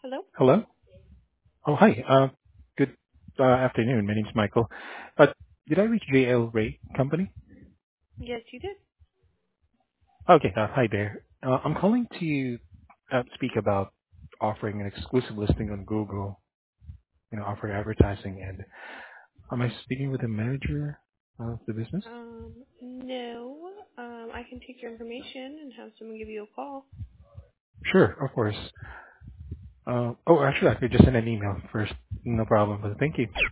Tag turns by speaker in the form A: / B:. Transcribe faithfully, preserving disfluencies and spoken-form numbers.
A: Hello?
B: Hello? Oh, hi. Uh, Good uh, afternoon. My name's Michael. Uh, Did I reach J L Ray Company?
A: Yes, you did.
B: Okay. uh, Hi there. Uh, I'm calling to uh, speak about offering an exclusive listing on Google, you know, offering advertising. And am I speaking with the manager of the business?
A: Um, no. Um, I can take your information and have someone give you a call.
B: Sure, of course. Uh, Oh, actually, I could just send an email first. No problem, but thank you.